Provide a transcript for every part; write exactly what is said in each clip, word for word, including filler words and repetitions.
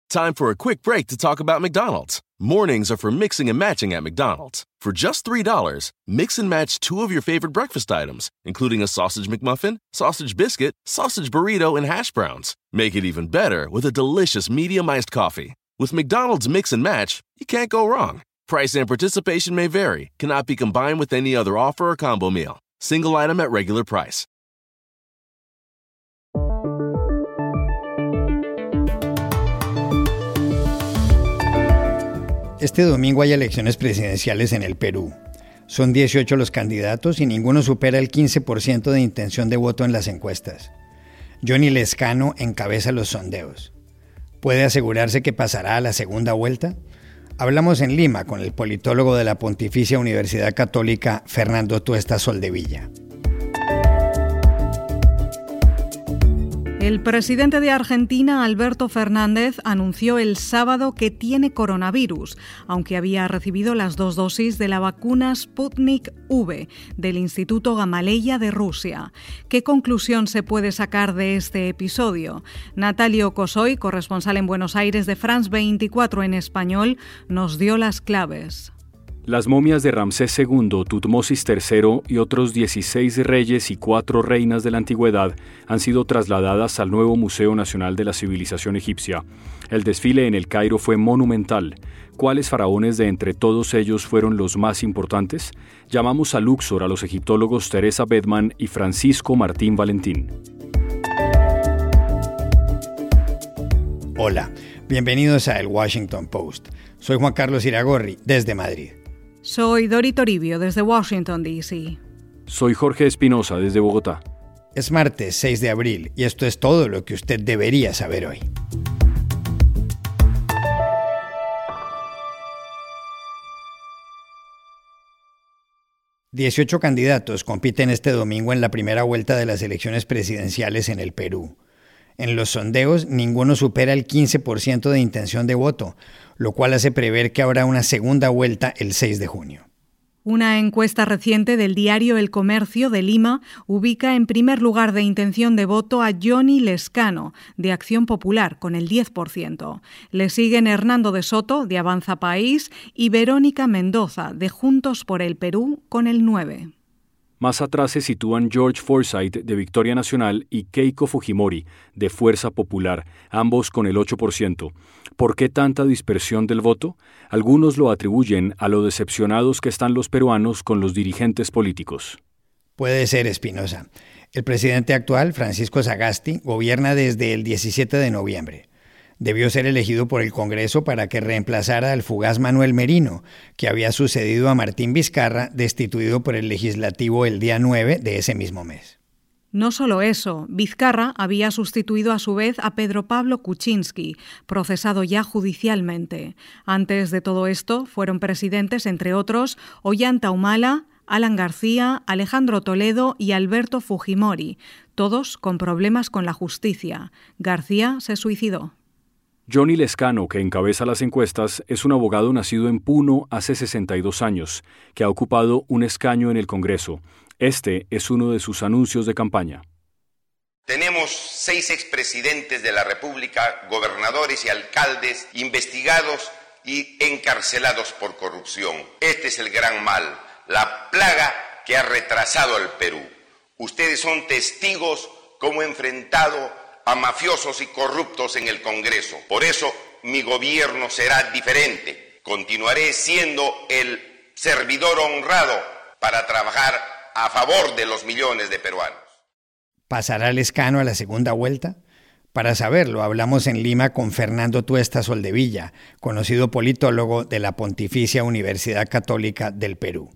Time for a quick break to talk about McDonald's. Mornings are for mixing and matching at McDonald's. For just three dollars, mix and match two of your favorite breakfast items, including a sausage McMuffin, sausage biscuit, sausage burrito, and hash browns. Make it even better with a delicious medium iced coffee. With McDonald's Mix and Match, you can't go wrong. Price and participation may vary. Cannot be combined with any other offer or combo meal. Single item at regular price. Este domingo hay elecciones presidenciales en el Perú. Son dieciocho los candidatos y ninguno supera el quince por ciento de intención de voto en las encuestas. Johnny Lezcano encabeza los sondeos. ¿Puede asegurarse que pasará a la segunda vuelta? Hablamos en Lima con el politólogo de la Pontificia Universidad Católica, Fernando Tuesta Soldevilla. El presidente de Argentina, Alberto Fernández, anunció el sábado que tiene coronavirus, aunque había recibido las dos dosis de la vacuna Sputnik V del Instituto Gamaleya de Rusia. ¿Qué conclusión se puede sacar de este episodio? Natalio Cosoy, corresponsal en Buenos Aires de France veinticuatro en español, nos dio las claves. Las momias de Ramsés segundo, Tutmosis tercero y otros dieciséis reyes y cuatro reinas de la antigüedad han sido trasladadas al nuevo Museo Nacional de la Civilización Egipcia. El desfile en el Cairo fue monumental. ¿Cuáles faraones de entre todos ellos fueron los más importantes? Llamamos a Luxor a los egiptólogos Teresa Bedman y Francisco Martín Valentín. Hola, bienvenidos a El Washington Post. Soy Juan Carlos Iragorri, desde Madrid. Soy Dori Toribio, desde Washington, D C Soy Jorge Espinosa, desde Bogotá. Es martes seis de abril y esto es todo lo que usted debería saber hoy. dieciocho candidatos compiten este domingo en la primera vuelta de las elecciones presidenciales en el Perú. En los sondeos, ninguno supera el quince por ciento de intención de voto, lo cual hace prever que habrá una segunda vuelta el seis de junio. Una encuesta reciente del diario El Comercio de Lima ubica en primer lugar de intención de voto a Johnny Lezcano, de Acción Popular, con el diez por ciento. Le siguen Hernando de Soto, de Avanza País, y Verónica Mendoza, de Juntos por el Perú, con el nueve por ciento. Más atrás se sitúan George Forsyth, de Victoria Nacional, y Keiko Fujimori, de Fuerza Popular, ambos con el ocho por ciento. ¿Por qué tanta dispersión del voto? Algunos lo atribuyen a lo decepcionados que están los peruanos con los dirigentes políticos. Puede ser, Espinosa. El presidente actual, Francisco Sagasti, gobierna desde el diecisiete de noviembre. Debió ser elegido por el Congreso para que reemplazara al fugaz Manuel Merino, que había sucedido a Martín Vizcarra, destituido por el Legislativo el día nueve de ese mismo mes. No solo eso, Vizcarra había sustituido a su vez a Pedro Pablo Kuczynski, procesado ya judicialmente. Antes de todo esto, fueron presidentes, entre otros, Ollanta Humala, Alan García, Alejandro Toledo y Alberto Fujimori, todos con problemas con la justicia. García se suicidó. Johnny Lezcano, que encabeza las encuestas, es un abogado nacido en Puno hace sesenta y dos años, que ha ocupado un escaño en el Congreso. Este es uno de sus anuncios de campaña. Tenemos seis expresidentes de la República, gobernadores y alcaldes investigados y encarcelados por corrupción. Este es el gran mal, la plaga que ha retrasado al Perú. Ustedes son testigos cómo he enfrentado a mafiosos y corruptos en el Congreso. Por eso mi gobierno será diferente. Continuaré siendo el servidor honrado para trabajar a favor de los millones de peruanos. ¿Pasará Lezcano a la segunda vuelta? Para saberlo, hablamos en Lima con Fernando Tuesta Soldevilla, conocido politólogo de la Pontificia Universidad Católica del Perú.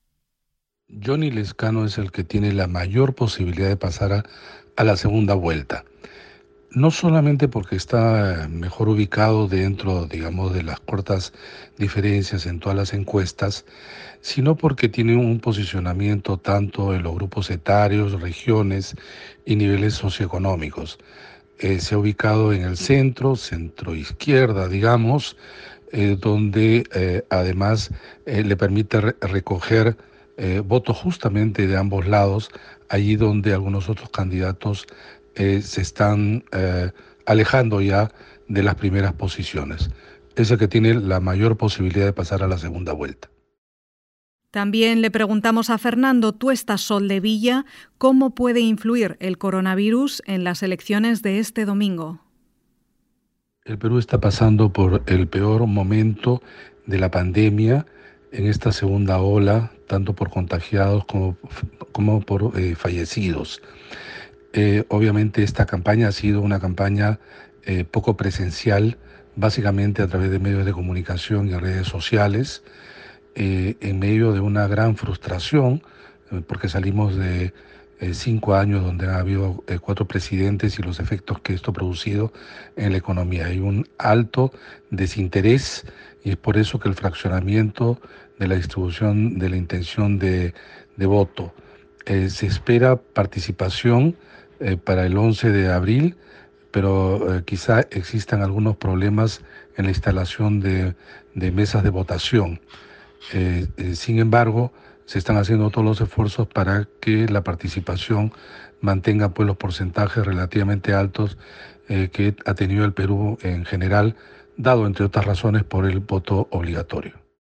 Johnny Lezcano es el que tiene la mayor posibilidad de pasar a, a la segunda vuelta. No solamente porque está mejor ubicado dentro, digamos, de las cortas diferencias en todas las encuestas, sino porque tiene un posicionamiento tanto en los grupos etarios, regiones y niveles socioeconómicos. Eh, se ha ubicado en el centro, centro-izquierda, digamos, eh, donde eh, además eh, le permite re- recoger eh, votos justamente de ambos lados, allí donde algunos otros candidatos Eh, se están eh, alejando ya de las primeras posiciones. Es el que tiene la mayor posibilidad de pasar a la segunda vuelta. También le preguntamos a Fernando Tuesta Soldevilla cómo puede influir el coronavirus en las elecciones de este domingo. El Perú está pasando por el peor momento de la pandemia en esta segunda ola, tanto por contagiados como, como por eh, fallecidos. Eh, obviamente esta campaña ha sido una campaña eh, poco presencial, básicamente a través de medios de comunicación y redes sociales, eh, en medio de una gran frustración, eh, porque salimos de eh, cinco años donde ha habido eh, cuatro presidentes y los efectos que esto ha producido en la economía. Hay un alto desinterés y es por eso que el fraccionamiento de la distribución de la intención de, de voto. Eh, se espera participación eh, para el once de abril, pero eh, quizá existan algunos problemas en la instalación de, de mesas de votación. Eh, eh, sin embargo, se están haciendo todos los esfuerzos para que la participación mantenga pues, los porcentajes relativamente altos eh, que ha tenido el Perú en general, dado entre otras razones por el voto obligatorio.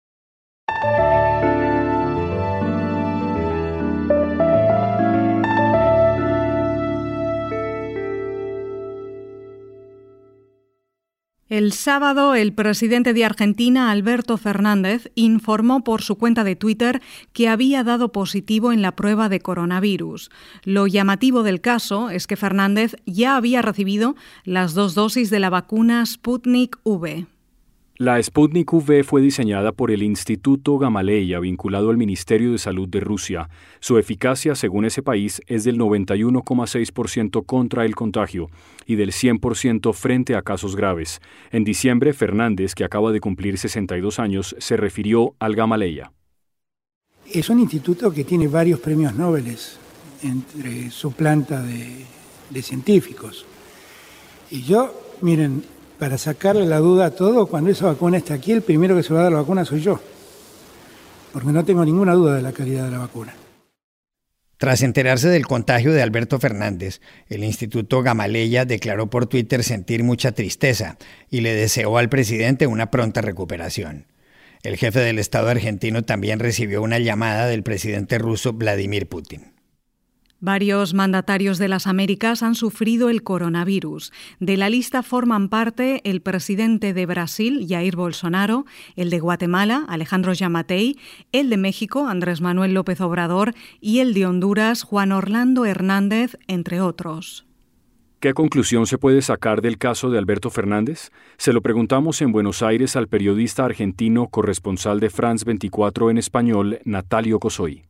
El sábado, el presidente de Argentina, Alberto Fernández, informó por su cuenta de Twitter que había dado positivo en la prueba de coronavirus. Lo llamativo del caso es que Fernández ya había recibido las dos dosis de la vacuna Sputnik V. La Sputnik V fue diseñada por el Instituto Gamaleya, vinculado al Ministerio de Salud de Rusia. Su eficacia, según ese país, es del noventa y uno coma seis por ciento contra el contagio y del cien por ciento frente a casos graves. En diciembre, Fernández, que acaba de cumplir sesenta y dos años, se refirió al Gamaleya. Es un instituto que tiene varios premios Nobel entre su planta de, de científicos. Y yo, miren, para sacarle la duda a todo, cuando esa vacuna esté aquí, el primero que se va a dar la vacuna soy yo, porque no tengo ninguna duda de la calidad de la vacuna. Tras enterarse del contagio de Alberto Fernández, el Instituto Gamaleya declaró por Twitter sentir mucha tristeza y le deseó al presidente una pronta recuperación. El jefe del Estado argentino también recibió una llamada del presidente ruso Vladimir Putin. Varios mandatarios de las Américas han sufrido el coronavirus. De la lista forman parte el presidente de Brasil, Jair Bolsonaro, el de Guatemala, Alejandro Yamatei, el de México, Andrés Manuel López Obrador, y el de Honduras, Juan Orlando Hernández, entre otros. ¿Qué conclusión se puede sacar del caso de Alberto Fernández? Se lo preguntamos en Buenos Aires al periodista argentino corresponsal de France veinticuatro en español, Natalio Cosoy.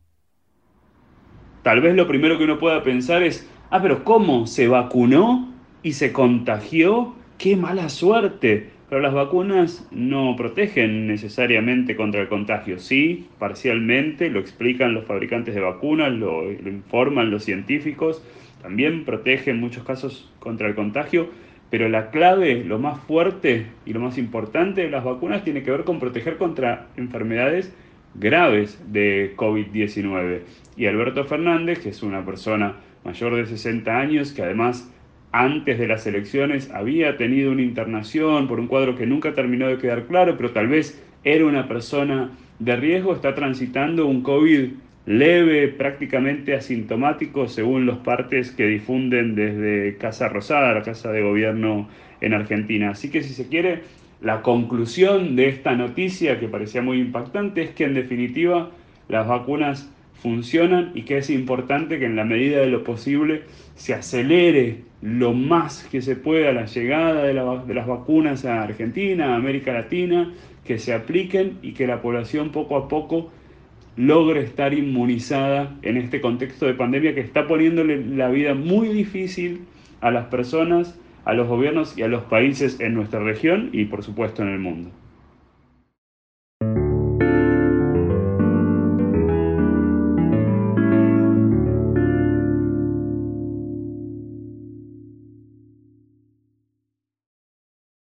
Tal vez lo primero que uno pueda pensar es, ah, pero ¿cómo? ¿Se vacunó y se contagió? ¡Qué mala suerte! Pero las vacunas no protegen necesariamente contra el contagio. Sí, parcialmente, lo explican los fabricantes de vacunas, lo, lo informan los científicos. También protegen en muchos casos contra el contagio. Pero la clave, lo más fuerte y lo más importante de las vacunas tiene que ver con proteger contra enfermedades graves de COVID diecinueve. Y Alberto Fernández, que es una persona mayor de sesenta años, que además antes de las elecciones había tenido una internación por un cuadro que nunca terminó de quedar claro, pero tal vez era una persona de riesgo, está transitando un COVID leve, prácticamente asintomático, según los partes que difunden desde Casa Rosada, la Casa de Gobierno en Argentina. Así que si se quiere, la conclusión de esta noticia, que parecía muy impactante, es que en definitiva las vacunas funcionan y que es importante que en la medida de lo posible se acelere lo más que se pueda la llegada de, la, de las vacunas a Argentina, a América Latina, que se apliquen y que la población poco a poco logre estar inmunizada en este contexto de pandemia que está poniéndole la vida muy difícil a las personas, a los gobiernos y a los países en nuestra región y por supuesto en el mundo.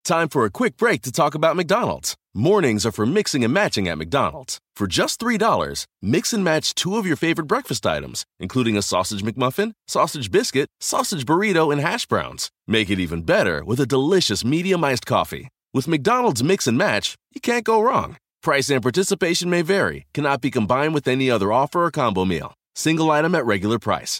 Time for a quick break to talk about McDonald's. Mornings are for mixing and matching at McDonald's. For just three dollars, mix and match two of your favorite breakfast items, including a sausage McMuffin, sausage biscuit, sausage burrito, and hash browns. Make it even better with a delicious medium iced coffee. With McDonald's Mix and Match, you can't go wrong. Price and participation may vary. Cannot be combined with any other offer or combo meal. Single item at regular price.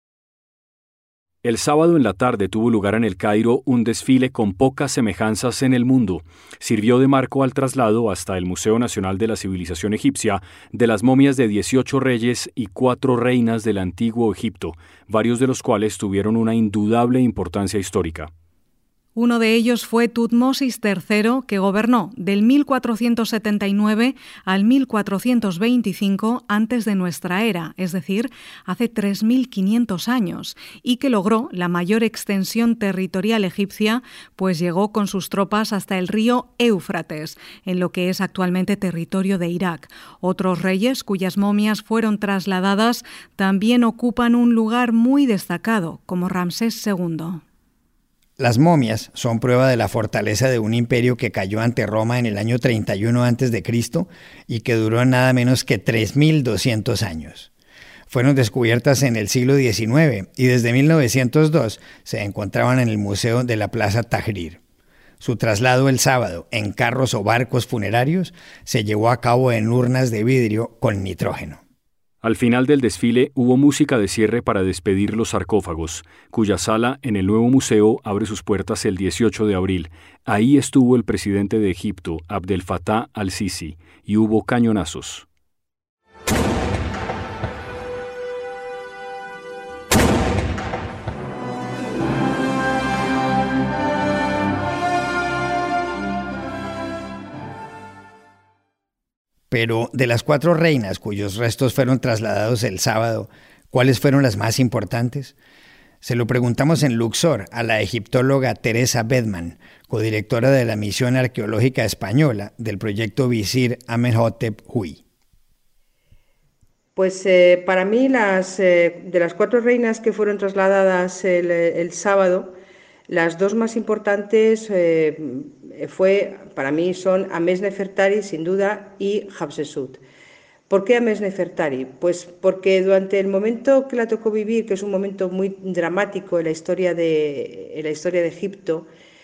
El sábado en la tarde tuvo lugar en El Cairo un desfile con pocas semejanzas en el mundo. Sirvió de marco al traslado hasta el Museo Nacional de la Civilización Egipcia de las momias de dieciocho reyes y cuatro reinas del antiguo Egipto, varios de los cuales tuvieron una indudable importancia histórica. Uno de ellos fue Tutmosis tercero, que gobernó del mil cuatrocientos setenta y nueve al mil cuatrocientos veinticinco antes de nuestra era, es decir, hace tres mil quinientos años, y que logró la mayor extensión territorial egipcia, pues llegó con sus tropas hasta el río Éufrates, en lo que es actualmente territorio de Irak. Otros reyes cuyas momias fueron trasladadas también ocupan un lugar muy destacado, como Ramsés segundo. Las momias son prueba de la fortaleza de un imperio que cayó ante Roma en el año treinta y uno antes de Cristo y que duró nada menos que tres mil doscientos años. Fueron descubiertas en el siglo diecinueve y desde mil novecientos dos se encontraban en el Museo de la Plaza Tahrir. Su traslado el sábado en carros o barcos funerarios se llevó a cabo en urnas de vidrio con nitrógeno. Al final del desfile hubo música de cierre para despedir los sarcófagos, cuya sala en el nuevo museo abre sus puertas el dieciocho de abril. Ahí estuvo el presidente de Egipto, Abdel Fattah al-Sisi, y hubo cañonazos. Pero de las cuatro reinas cuyos restos fueron trasladados el sábado, ¿cuáles fueron las más importantes? Se lo preguntamos en Luxor a la egiptóloga Teresa Bedman, codirectora de la Misión Arqueológica Española del proyecto Visir Amenhotep Huy. Pues eh, para mí las, eh, de las cuatro reinas que fueron trasladadas el, el sábado, las dos más importantes eh, fue, para mí son Amesnefertari, sin duda, y Hatshepsut. ¿Por qué Amesnefertari? Pues porque durante el momento que la tocó vivir, que es un momento muy dramático en la historia de, en la historia de Egipto,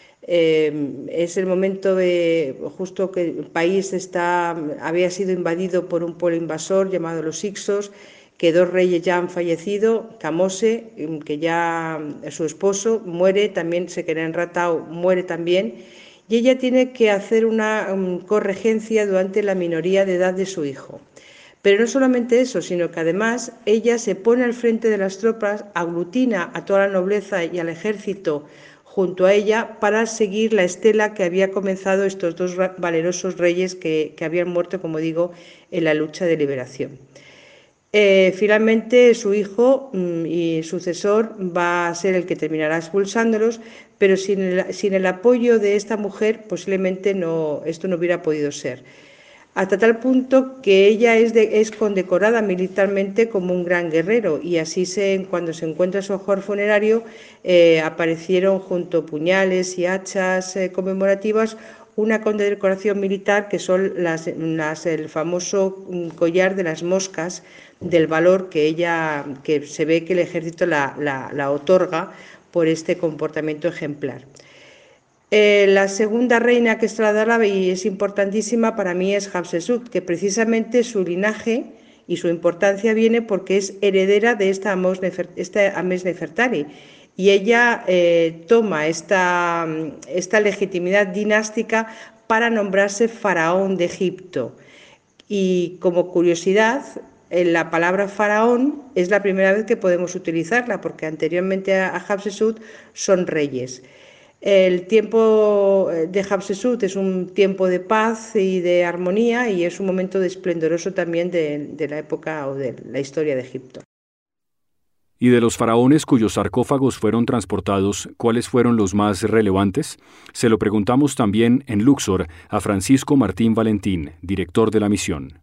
eh, es el momento de, justo que el país está, había sido invadido por un pueblo invasor llamado los Hyksos, que dos reyes ya han fallecido, Kamose, que ya su esposo muere, también Seqenen Ratau muere también, y ella tiene que hacer una um, corregencia durante la minoría de edad de su hijo. Pero no solamente eso, sino que además ella se pone al frente de las tropas, aglutina a toda la nobleza y al ejército junto a ella para seguir la estela que había comenzado estos dos valerosos reyes que, que habían muerto, como digo, en la lucha de liberación. Eh, finalmente su hijo mm, y sucesor va a ser el que terminará expulsándolos, pero sin el, sin el apoyo de esta mujer posiblemente no, esto no hubiera podido ser. Hasta tal punto que ella es, de, es condecorada militarmente como un gran guerrero, y así se, cuando se encuentra su ajuar funerario eh, aparecieron junto puñales y hachas eh, conmemorativas una condecoración militar que son las, las, el famoso collar de las moscas del valor que ella, que se ve que el ejército la, la, la otorga por este comportamiento ejemplar. Eh, la segunda reina que es trasladaron y es importantísima para mí es Hatshepsut, que precisamente su linaje y su importancia viene porque es heredera de esta Amesnefertari, y ella eh, toma esta, esta legitimidad dinástica para nombrarse faraón de Egipto. Y como curiosidad, la palabra faraón es la primera vez que podemos utilizarla, porque anteriormente a Hatshepsut son reyes. El tiempo de Hatshepsut es un tiempo de paz y de armonía, y es un momento esplendoroso también de, de la época o de la historia de Egipto. Y de los faraones cuyos sarcófagos fueron transportados, ¿cuáles fueron los más relevantes? Se lo preguntamos también en Luxor a Francisco Martín Valentín, director de la misión.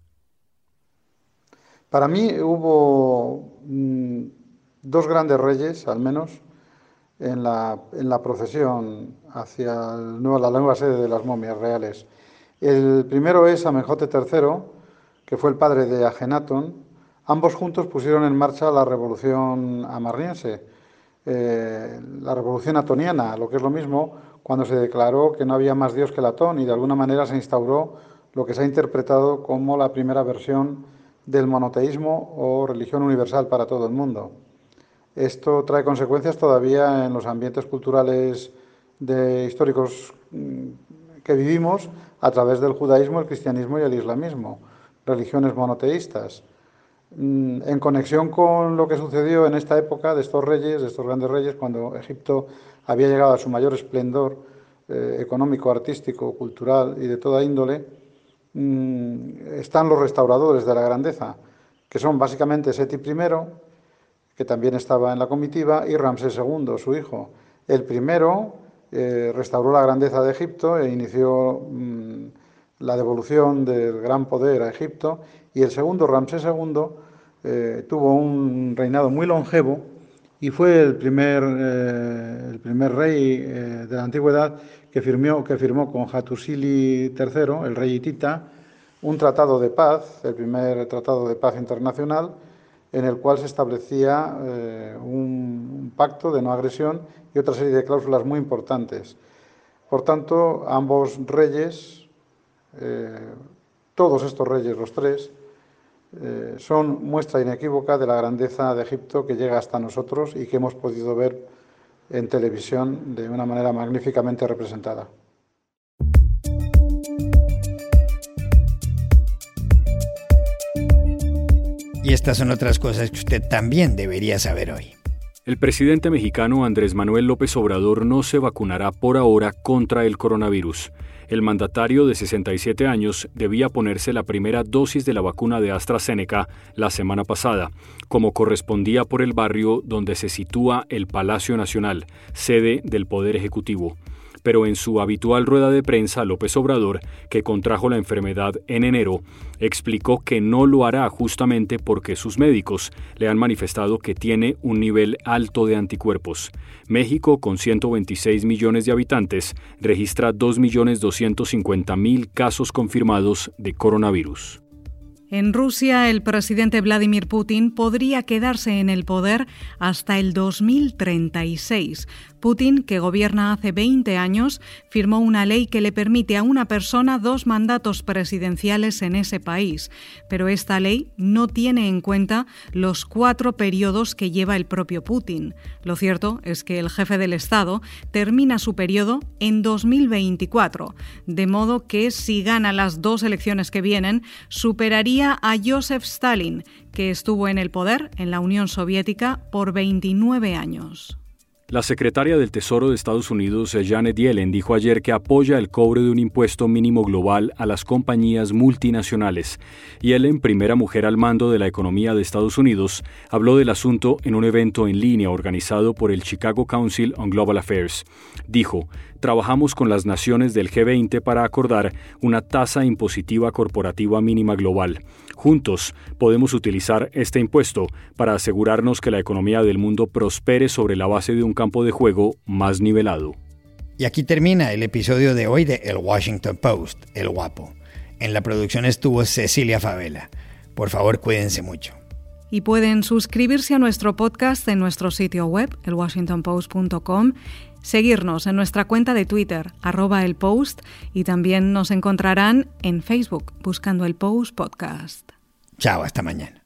Para mí hubo mmm, dos grandes reyes, al menos, en la, en la procesión hacia el nuevo, la nueva sede de las momias reales. El primero es Amenhotep tercero, que fue el padre de Ajenatón. Ambos juntos pusieron en marcha la revolución amarniense, eh, la revolución atoniana, lo que es lo mismo, cuando se declaró que no había más Dios que el Atón y de alguna manera se instauró lo que se ha interpretado como la primera versión del monoteísmo o religión universal para todo el mundo. Esto trae consecuencias todavía en los ambientes culturales de históricos que vivimos a través del judaísmo, el cristianismo y el islamismo, religiones monoteístas. En conexión con lo que sucedió en esta época de estos reyes, de estos grandes reyes, cuando Egipto había llegado a su mayor esplendor eh, económico, artístico, cultural y de toda índole, mmm, están los restauradores de la grandeza, que son básicamente Seti primero, que también estaba en la comitiva, y Ramsés segundo, su hijo. El primero eh, restauró la grandeza de Egipto e inició mmm, la devolución del gran poder a Egipto, y el segundo, Ramsés segundo, eh, tuvo un reinado muy longevo y fue el primer, eh, el primer rey eh, de la antigüedad que firmó, que firmó con Hattusili tercero, el rey hitita, un tratado de paz, el primer tratado de paz internacional, en el cual se establecía eh, un, un pacto de no agresión y otra serie de cláusulas muy importantes. Por tanto, ambos reyes, eh, todos estos reyes, los tres, eh, son muestra inequívoca de la grandeza de Egipto que llega hasta nosotros y que hemos podido ver en televisión de una manera magníficamente representada. Y estas son otras cosas que usted también debería saber hoy. El presidente mexicano Andrés Manuel López Obrador no se vacunará por ahora contra el coronavirus. El mandatario de sesenta y siete años debía ponerse la primera dosis de la vacuna de AstraZeneca la semana pasada, como correspondía por el barrio donde se sitúa el Palacio Nacional, sede del Poder Ejecutivo. Pero en su habitual rueda de prensa, López Obrador, que contrajo la enfermedad en enero, explicó que no lo hará justamente porque sus médicos le han manifestado que tiene un nivel alto de anticuerpos. México, con ciento veintiséis millones de habitantes, registra dos millones doscientos cincuenta mil casos confirmados de coronavirus. En Rusia, el presidente Vladimir Putin podría quedarse en el poder hasta el dos mil treinta y seis. Putin, que gobierna hace veinte años, firmó una ley que le permite a una persona dos mandatos presidenciales en ese país. Pero esta ley no tiene en cuenta los cuatro periodos que lleva el propio Putin. Lo cierto es que el jefe del Estado termina su periodo en dos mil veinticuatro, de modo que si gana las dos elecciones que vienen, superaría a Joseph Stalin, que estuvo en el poder en la Unión Soviética por veintinueve años. La secretaria del Tesoro de Estados Unidos, Janet Yellen, dijo ayer que apoya el cobro de un impuesto mínimo global a las compañías multinacionales. Yellen, primera mujer al mando de la economía de Estados Unidos, habló del asunto en un evento en línea organizado por el Chicago Council on Global Affairs. Dijo: trabajamos con las naciones del G veinte para acordar una tasa impositiva corporativa mínima global. Juntos podemos utilizar este impuesto para asegurarnos que la economía del mundo prospere sobre la base de un campo de juego más nivelado. Y aquí termina el episodio de hoy de El Washington Post, El Guapo. En la producción estuvo Cecilia Favela. Por favor, cuídense mucho. Y pueden suscribirse a nuestro podcast en nuestro sitio web, el washington post punto com, seguirnos en nuestra cuenta de Twitter, arroba el Post, y también nos encontrarán en Facebook buscando el Post Podcast. Chao, hasta mañana.